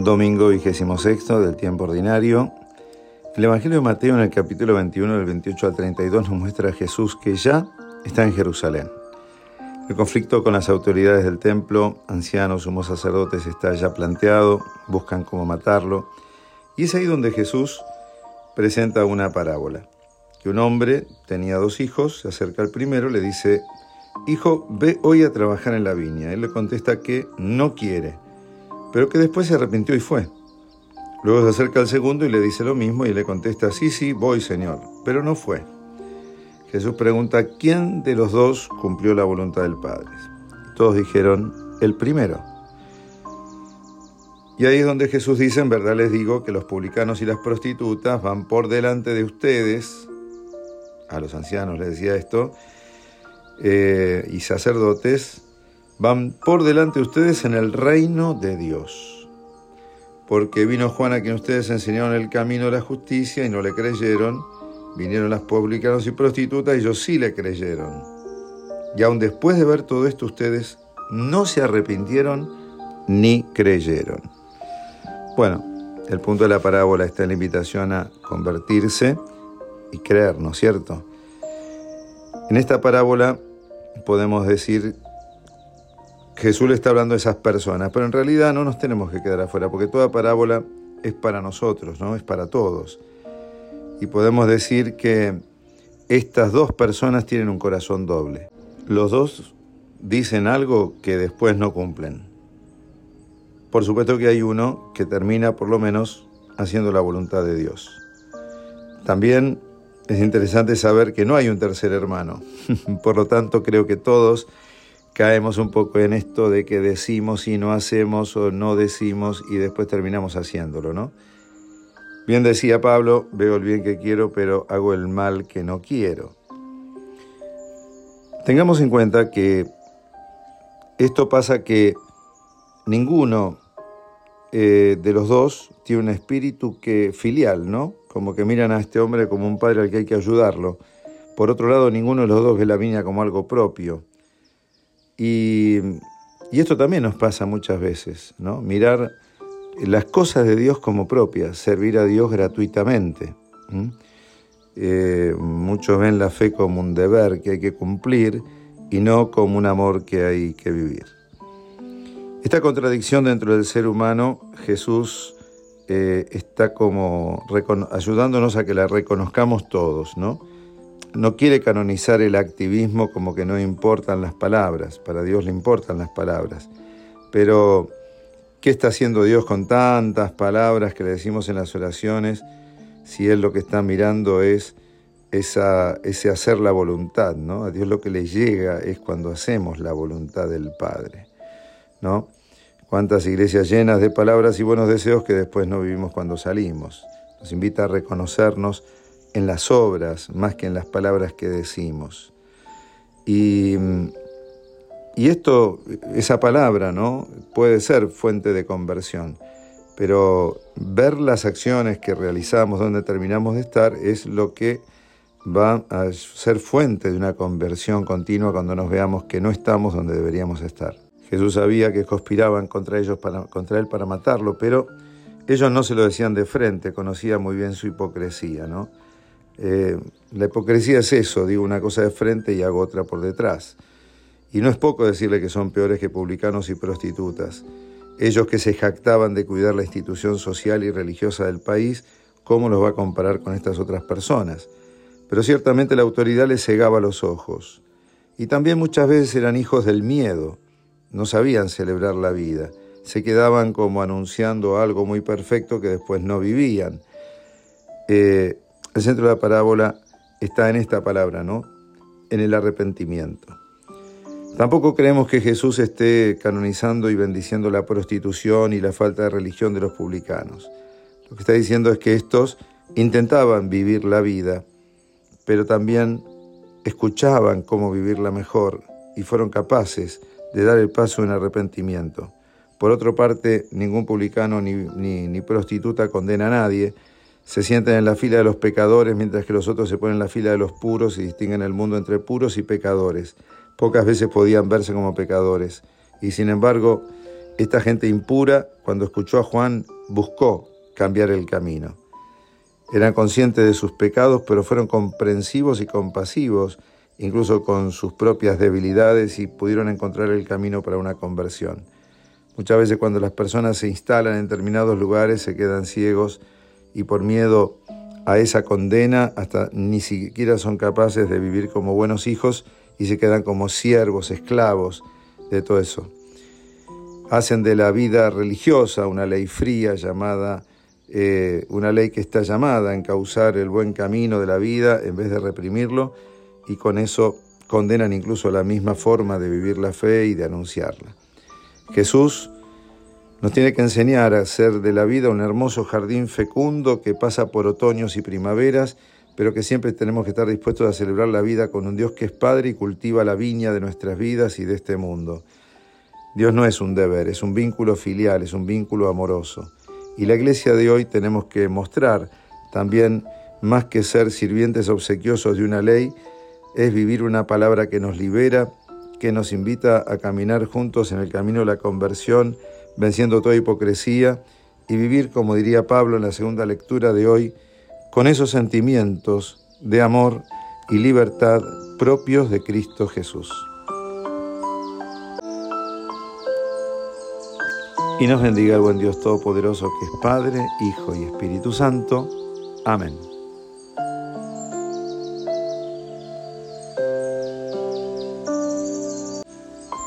Domingo 26 del tiempo ordinario. El Evangelio de Mateo en el capítulo 21, del 28 al 32, nos muestra a Jesús que ya está en Jerusalén. El conflicto con las autoridades del templo, ancianos, sumos sacerdotes, está ya planteado, buscan cómo matarlo. Y es ahí donde Jesús presenta una parábola. Que un hombre tenía 2 hijos, se acerca al primero, le dice: «Hijo, ve hoy a trabajar en la viña». Él le contesta que no quiere, pero que después se arrepintió y fue. Luego se acerca al segundo y le dice lo mismo y le contesta: «Sí, voy, Señor», pero no fue. Jesús pregunta: ¿quién de los 2 cumplió la voluntad del Padre? Y todos dijeron: el primero. Y ahí es donde Jesús dice: en verdad les digo que los publicanos y las prostitutas van por delante de ustedes, a los ancianos les decía esto, y sacerdotes, van por delante de ustedes en el reino de Dios. Porque vino Juan a quien ustedes enseñaron el camino de la justicia y no le creyeron. Vinieron las publicanos y prostitutas y ellos sí le creyeron. Y aun después de ver todo esto, ustedes no se arrepintieron ni creyeron. Bueno, el punto de la parábola está en la invitación a convertirse y creer, ¿no es cierto? En esta parábola podemos decir: Jesús le está hablando a esas personas, pero en realidad no nos tenemos que quedar afuera, porque toda parábola es para nosotros, ¿no? Es para todos. Y podemos decir que estas 2 personas tienen un corazón doble. Los 2 dicen algo que después no cumplen. Por supuesto que hay uno que termina por lo menos haciendo la voluntad de Dios. También es interesante saber que no hay un tercer hermano. Por lo tanto, creo que todos caemos un poco en esto de que decimos y no hacemos, o no decimos y después terminamos haciéndolo, ¿no? Bien decía Pablo: veo el bien que quiero, pero hago el mal que no quiero. Tengamos en cuenta que esto pasa que ninguno de los 2 tiene un espíritu filial, ¿no? Como que miran a este hombre como un padre al que hay que ayudarlo. Por otro lado, ninguno de los 2 ve la viña como algo propio. Y esto también nos pasa muchas veces, ¿no? Mirar las cosas de Dios como propias, servir a Dios gratuitamente. Muchos ven la fe como un deber que hay que cumplir y no como un amor que hay que vivir. Esta contradicción dentro del ser humano, Jesús está como ayudándonos a que la reconozcamos todos, ¿no? No quiere canonizar el activismo como que no importan las palabras. Para Dios le importan las palabras. Pero ¿qué está haciendo Dios con tantas palabras que le decimos en las oraciones, si Él lo que está mirando es ese hacer la voluntad, ¿no? A Dios lo que le llega es cuando hacemos la voluntad del Padre, ¿no? Cuántas iglesias llenas de palabras y buenos deseos que después no vivimos cuando salimos. Nos invita a reconocernos en las obras más que en las palabras que decimos. Y esto, esa palabra, ¿no? Puede ser fuente de conversión, pero ver las acciones que realizamos donde terminamos de estar es lo que va a ser fuente de una conversión continua cuando nos veamos que no estamos donde deberíamos estar. Jesús sabía que conspiraban contra Él para matarlo, pero ellos no se lo decían de frente, conocía muy bien su hipocresía, ¿no? La hipocresía es eso: digo una cosa de frente y hago otra por detrás. Y no es poco decirle que son peores que publicanos y prostitutas. Ellos que se jactaban de cuidar la institución social y religiosa del país, ¿cómo los va a comparar con estas otras personas? Pero ciertamente la autoridad les cegaba los ojos. Y también muchas veces eran hijos del miedo. No sabían celebrar la vida. Se quedaban como anunciando algo muy perfecto que después no vivían. El centro de la parábola está en esta palabra, ¿no? En el arrepentimiento. Tampoco creemos que Jesús esté canonizando y bendiciendo la prostitución y la falta de religión de los publicanos. Lo que está diciendo es que estos intentaban vivir la vida, pero también escuchaban cómo vivirla mejor y fueron capaces de dar el paso en arrepentimiento. Por otra parte, ningún publicano ni prostituta condena a nadie. Se sientan en la fila de los pecadores, mientras que los otros se ponen en la fila de los puros y distinguen el mundo entre puros y pecadores. Pocas veces podían verse como pecadores, y sin embargo, Esta gente impura, cuando escuchó a Juan, buscó cambiar el camino. Eran conscientes de sus pecados, pero fueron comprensivos y compasivos, incluso con sus propias debilidades, y pudieron encontrar el camino para una conversión. Muchas veces cuando las personas se instalan en determinados lugares se quedan ciegos y por miedo a esa condena hasta ni siquiera son capaces de vivir como buenos hijos y se quedan como siervos, esclavos de todo eso. Hacen de la vida religiosa una ley fría una ley que está llamada a encauzar el buen camino de la vida en vez de reprimirlo, y con eso condenan incluso la misma forma de vivir la fe y de anunciarla. Jesús nos tiene que enseñar a hacer de la vida un hermoso jardín fecundo que pasa por otoños y primaveras, pero que siempre tenemos que estar dispuestos a celebrar la vida con un Dios que es Padre y cultiva la viña de nuestras vidas y de este mundo. Dios no es un deber, es un vínculo filial, es un vínculo amoroso. Y la Iglesia de hoy tenemos que mostrar también, más que ser sirvientes obsequiosos de una ley, es vivir una palabra que nos libera, que nos invita a caminar juntos en el camino de la conversión, venciendo toda hipocresía, y vivir, como diría Pablo en la segunda lectura de hoy, con esos sentimientos de amor y libertad propios de Cristo Jesús. Y nos bendiga el buen Dios Todopoderoso, que es Padre, Hijo y Espíritu Santo. Amén.